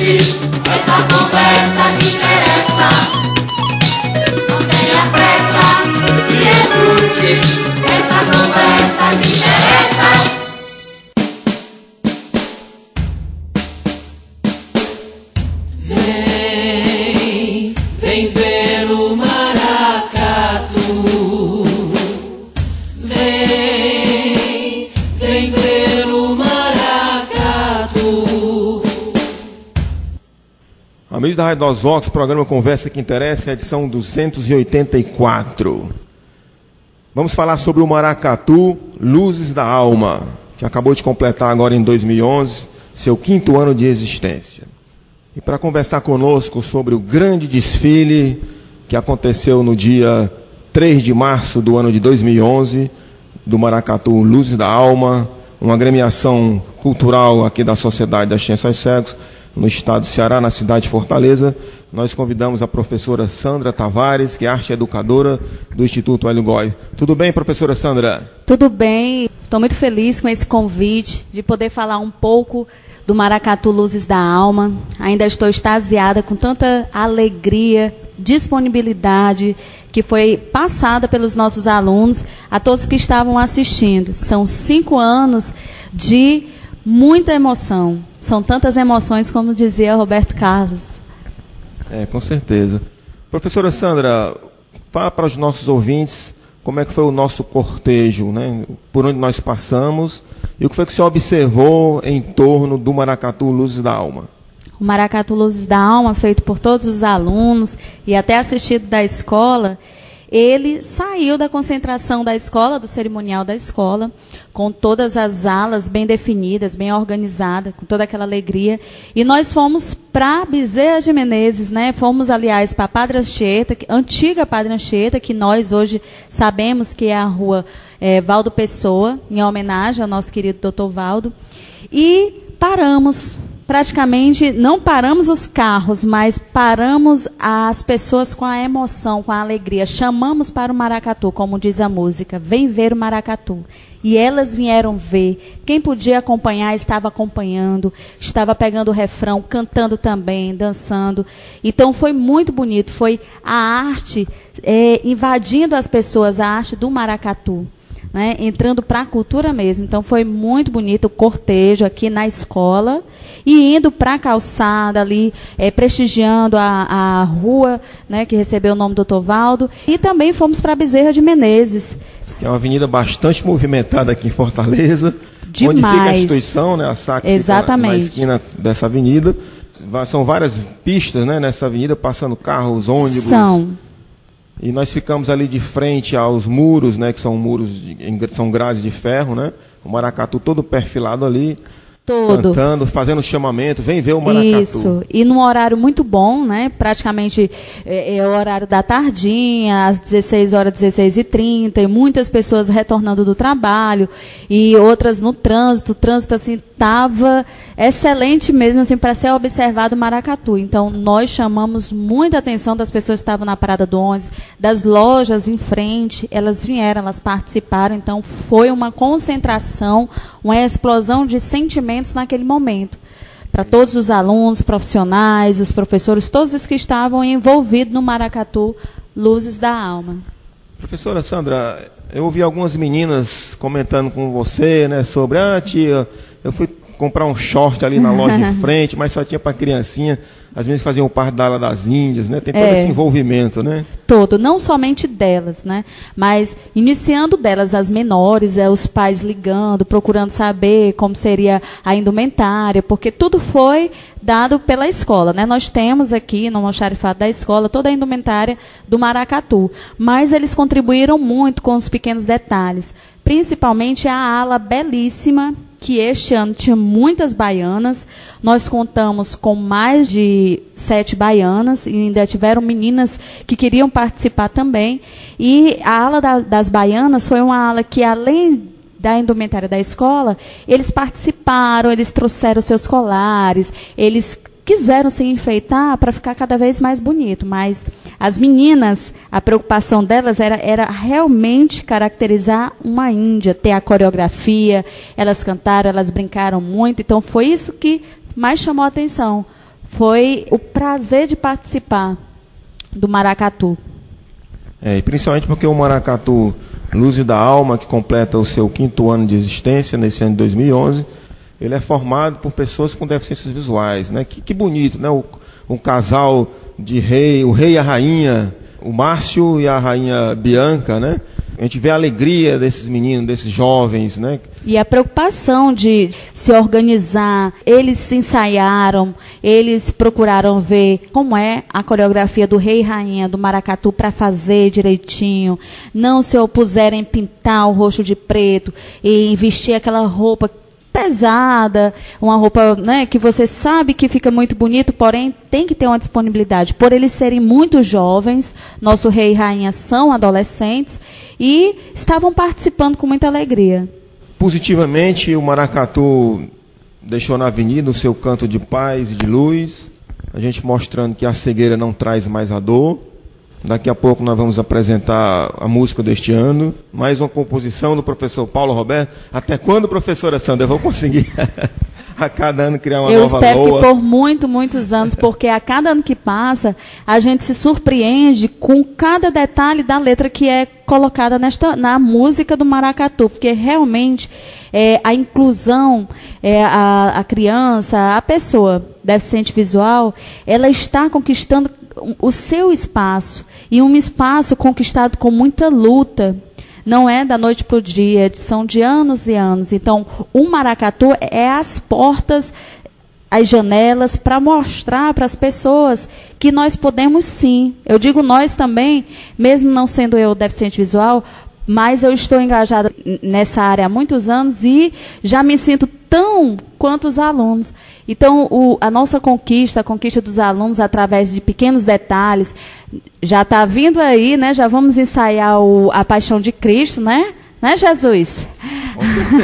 essa conversa que interessa. Não tenha pressa e escute essa conversa que interessa. Vem ver o maracatu. Vem ver o maracatu. Amigos da Rádio Nós Vox, programa Conversa que Interessa, edição 284. Vamos falar sobre o maracatu Luzes da Alma, que acabou de completar agora em 2011 seu 5º ano de existência. E para conversar conosco sobre o grande desfile que aconteceu no dia 3 de março do ano de 2011, do maracatu Luzes da Alma, uma agremiação cultural aqui da Sociedade das Ciências Cegos, no estado do Ceará, na cidade de Fortaleza, nós convidamos a professora Sandra Tavares, que é arte educadora do Instituto Hélio Góes. Tudo bem, professora Sandra? Tudo bem, estou muito feliz com esse convite, de poder falar um pouco do maracatu Luzes da Alma. Ainda estou extasiada com tanta alegria, disponibilidade que foi passada pelos nossos alunos, a todos que estavam assistindo. São 5 anos de muita emoção. São tantas emoções, como dizia Roberto Carlos. Com certeza. Professora Sandra, fala para os nossos ouvintes como é que foi o nosso cortejo, né? Por onde nós passamos e o que foi que você observou em torno do maracatu Luzes da Alma. O maracatu Luzes da Alma, feito por todos os alunos e até assistido da escola, ele saiu da concentração da escola, do cerimonial da escola, com todas as alas bem definidas, bem organizadas, com toda aquela alegria. E nós fomos para Bezerra de Menezes, né? Fomos, aliás, para a Padre Anchieta, antiga Padre Anchieta, que nós hoje sabemos que é a rua Valdo Pessoa, em homenagem ao nosso querido doutor Valdo. E paramos. Praticamente não paramos os carros, mas paramos as pessoas com a emoção, com a alegria. Chamamos para o maracatu, como diz a música, vem ver o maracatu. E elas vieram ver. Quem podia acompanhar estava acompanhando, estava pegando o refrão, cantando também, dançando. Então foi muito bonito, foi a arte invadindo as pessoas, a arte do maracatu. Né, entrando para a cultura mesmo. Então foi muito bonito o cortejo aqui na escola e indo para a calçada ali, prestigiando a rua, né, que recebeu o nome do Dr. Valdo, e também fomos para Bezerra de Menezes. Que é uma avenida bastante movimentada aqui em Fortaleza. Demais. Onde fica a instituição, né, a SAC. Exatamente. Fica na esquina dessa avenida. São várias pistas, né, nessa avenida, passando carros, ônibus. São. E nós ficamos ali de frente aos muros, né, que são muros, são grades de ferro, né? O maracatu todo perfilado ali, cantando, fazendo chamamento, vem ver o maracatu. Isso, e num horário muito bom, né? Praticamente é o horário da tardinha, às 16 horas, 16h30, e muitas pessoas retornando do trabalho, e outras no trânsito. O trânsito, assim, estava excelente mesmo, assim, para ser observado o maracatu. Então, nós chamamos muita atenção das pessoas que estavam na parada do ônibus, das lojas em frente, elas vieram, elas participaram. Então, foi uma concentração, uma explosão de sentimentos naquele momento. Para todos os alunos, profissionais, os professores, todos os que estavam envolvidos no maracatu Luzes da Alma. Professora Sandra, eu ouvi algumas meninas comentando com você, né, sobre, tia, eu fui comprar um short ali na loja de frente, mas só tinha para criancinha. As meninas faziam parte da ala das Índias, né? Tem todo esse envolvimento, né? Todo, não somente delas, né? Mas iniciando delas, as menores, os pais ligando, procurando saber como seria a indumentária, porque tudo foi dado pela escola, né? Nós temos aqui no almoxarifado da escola toda a indumentária do maracatu, mas eles contribuíram muito com os pequenos detalhes, principalmente a ala belíssima, que este ano tinha muitas baianas. Nós contamos com mais de 7 baianas e ainda tiveram meninas que queriam participar também. E a ala das baianas foi uma ala que, além da indumentária da escola, eles participaram, eles trouxeram seus colares, eles quiseram se enfeitar para ficar cada vez mais bonito, mas as meninas, a preocupação delas era realmente caracterizar uma índia, ter a coreografia, elas cantaram, elas brincaram muito, então foi isso que mais chamou a atenção. foi o prazer de participar do Maracatu. E principalmente porque o Maracatu Luzes da Alma, que completa o seu 5º ano de existência, nesse ano de 2011, ele é formado por pessoas com deficiências visuais, né? Que bonito, né? Um casal de rei, o rei e a rainha, o Márcio e a rainha Bianca, né? A gente vê a alegria desses meninos, desses jovens, né? E a preocupação de se organizar. Eles se ensaiaram, eles procuraram ver como é a coreografia do rei e rainha do Maracatu para fazer direitinho. Não se opuseram em pintar o rosto de preto e vestir aquela roupa pesada, uma roupa, né, que você sabe que fica muito bonito, porém tem que ter uma disponibilidade. Por eles serem muito jovens, nosso rei e rainha são adolescentes e estavam participando com muita alegria. Positivamente, o Maracatu deixou na avenida o seu canto de paz e de luz, a gente mostrando que a cegueira não traz mais a dor. Daqui a pouco nós vamos apresentar a música deste ano, mais uma composição do professor Paulo Roberto. Até quando, professora Sandra, eu vou conseguir a cada ano criar uma nova loa? Eu espero que por muitos anos, porque a cada ano que passa, a gente se surpreende com cada detalhe da letra que é colocada na música do Maracatu, porque realmente a inclusão, a criança, a pessoa deficiente visual, ela está conquistando o seu espaço, e um espaço conquistado com muita luta, não é da noite para o dia, são de anos e anos. Então, o Maracatu é as portas, as janelas, para mostrar para as pessoas que nós podemos sim. Eu digo nós também, mesmo não sendo eu deficiente visual, mas eu estou engajada nessa área há muitos anos e já me sinto tão quanto os alunos. Então, a nossa conquista, a conquista dos alunos através de pequenos detalhes, já está vindo aí, né? Já vamos ensaiar a Paixão de Cristo, né? Né, Jesus? Com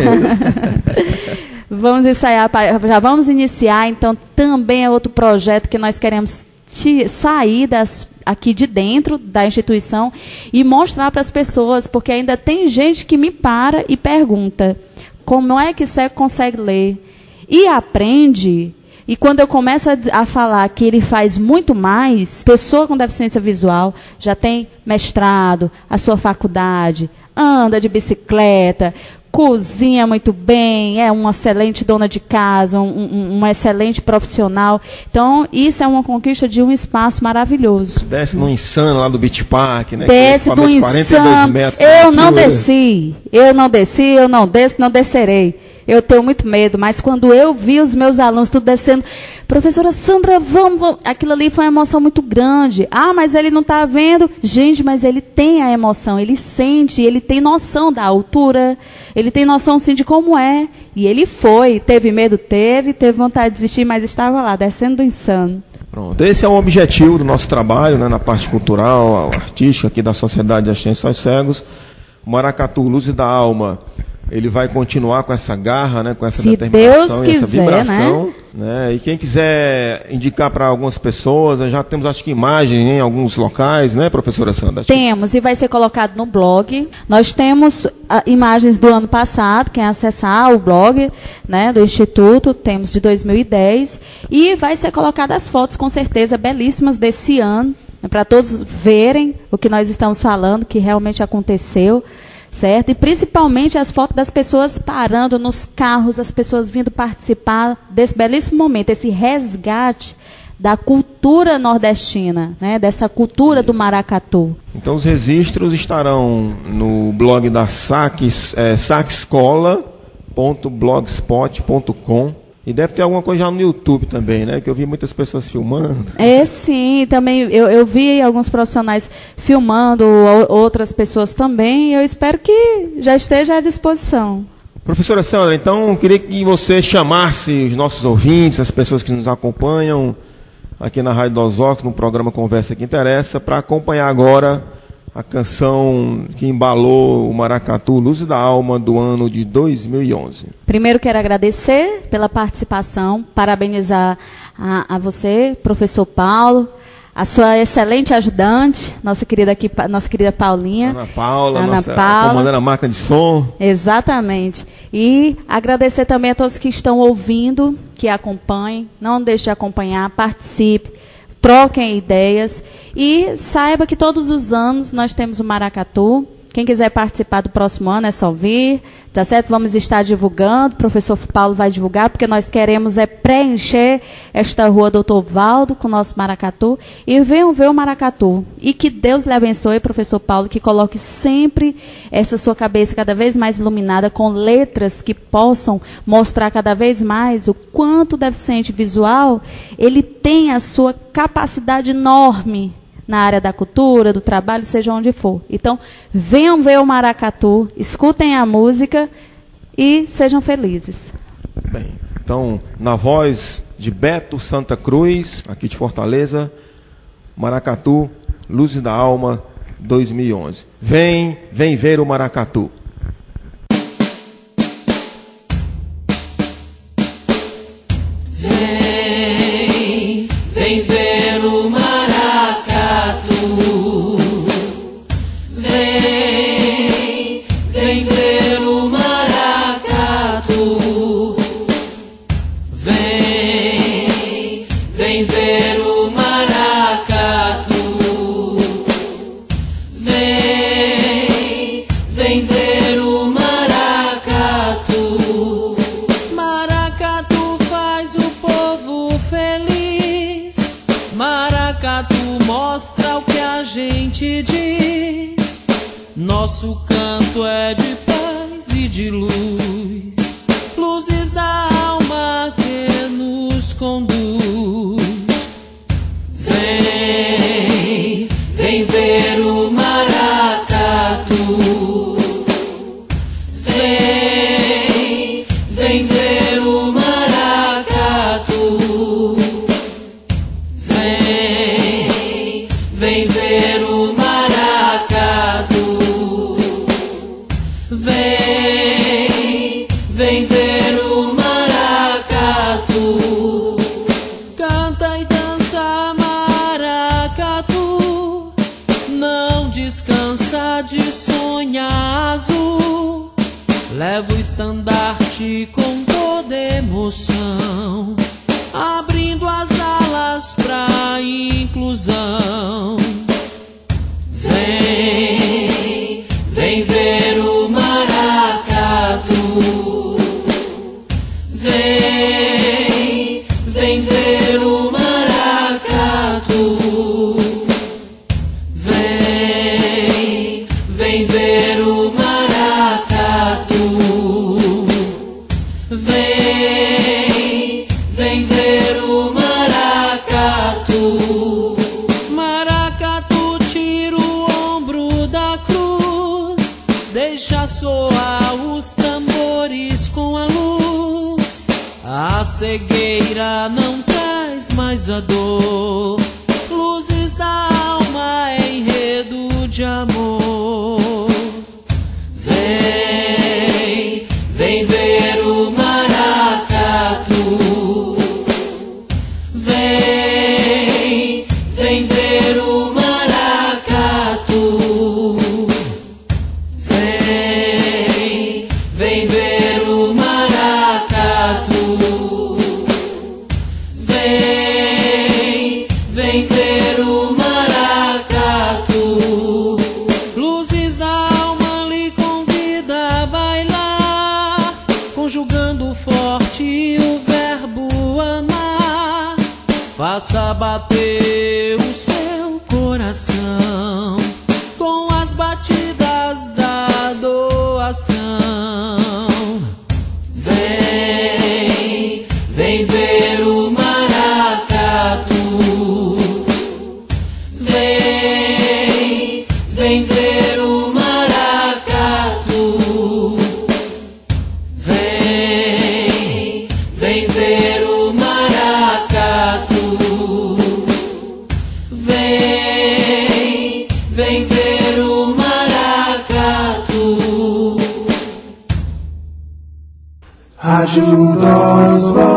certeza. Vamos ensaiar, já vamos iniciar, então também é outro projeto que nós queremos sair aqui de dentro da instituição e mostrar para as pessoas, porque ainda tem gente que me para e pergunta, como é que cego consegue ler? E aprende. E quando eu começo a falar que ele faz muito mais, pessoa com deficiência visual já tem mestrado, a sua faculdade, anda de bicicleta, cozinha muito bem, é uma excelente dona de casa, uma excelente profissional. Então, isso é uma conquista de um espaço maravilhoso. Desce no Insano lá do Beach Park, né? Desce do Insano. Eu não desci, eu não desço, não descerei. Eu tenho muito medo, mas quando eu vi os meus alunos tudo descendo, professora Sandra, vamos, aquilo ali foi uma emoção muito grande. Ah, mas ele não está vendo. Gente, mas ele tem a emoção, ele sente, ele tem noção da altura, ele tem noção sim de como é. E ele foi, teve medo, teve vontade de desistir, mas estava lá, descendo do Insano. Pronto. Esse é o objetivo do nosso trabalho, né, na parte cultural, artística aqui da Sociedade de Assistência aos Cegos. O Maracatu Luzes da Alma, ele vai continuar com essa garra, né, com essa determinação, Deus quiser, essa vibração, né? E quem quiser indicar para algumas pessoas, já temos, acho que, imagens em alguns locais, né, professora Sandra? Temos, e vai ser colocado no blog. Nós temos imagens do ano passado, quem acessar o blog, né, do Instituto, temos de 2010, e vai ser colocadas as fotos, com certeza, belíssimas desse ano, né, para todos verem o que nós estamos falando, que realmente aconteceu. Certo? E principalmente as fotos das pessoas parando nos carros, as pessoas vindo participar desse belíssimo momento, esse resgate da cultura nordestina, né? Dessa cultura do Maracatu. Então os registros estarão no blog da sacscola.blogspot.com. E deve ter alguma coisa já no YouTube também, né? Que eu vi muitas pessoas filmando. Sim, também eu vi alguns profissionais filmando, outras pessoas também, e eu espero que já esteja à disposição. Professora Sandra, então eu queria que você chamasse os nossos ouvintes, as pessoas que nos acompanham aqui na Rádio dos Ocos, no programa Conversa que Interessa, para acompanhar agora a canção que embalou o Maracatu Luzes da Alma do ano de 2011. Primeiro quero agradecer pela participação, parabenizar a você, professor Paulo, a sua excelente ajudante, nossa querida Paulinha. Ana Paula, Ana nossa Paula. comandando a máquina de som. Exatamente. E agradecer também a todos que estão ouvindo, que acompanhem. Não deixe de acompanhar, participe, troquem ideias. E saiba que todos os anos nós temos o Maracatu. Quem quiser participar do próximo ano é só vir, tá certo? Vamos estar divulgando, o professor Paulo vai divulgar, porque nós queremos preencher esta rua Doutor Valdo com o nosso maracatu. E venham ver o maracatu. E que Deus lhe abençoe, professor Paulo, que coloque sempre essa sua cabeça cada vez mais iluminada com letras que possam mostrar cada vez mais o quanto o deficiente visual, ele tem a sua capacidade enorme na área da cultura, do trabalho, seja onde for. Então, venham ver o maracatu, escutem a música e sejam felizes. Bem, então, na voz de Beto Santa Cruz, aqui de Fortaleza, Maracatu, Luzes da Alma 2011. Vem ver o maracatu. Vem ver o maracatu. Vem ver o maracatu. Vem ver o maracatu. Vem ver o maracatu. Maracatu faz o povo feliz. Maracatu mostra o que a gente diz. Nosso canto é de paz e de luz, luzes da alma que nos conduz. Vem ver o maracatu. Vem ver o maracatu. Vem ver o maracatu. Vem ver o maracatu. Canta e dança maracatu. Não descansa de sonhar azul. Leva o estandarte com toda emoção, abrindo as alas pra inclusão. Vem ver o maracatu. Vem ver o maracatu. Vem ver o maracatu. Vem ver o maracatu. Maracatu tira o ombro da cruz, deixa soar os tambores com a luz. A cegueira não traz mais a dor. Luzes da alma é enredo de amor. Vem ver o maracatu. Vem ver o maracatu. Vem ver o maracatu. Vem ver o maracatu. Luzes da alma lhe convida a bailar, conjugando forte o verbo amar. Faça bater o seu coração com as batidas da doação. Vem ver o maracatu. Vem ver o maracatu. Vem ver o maracatu. Vem ver o maracatu. Ajuda os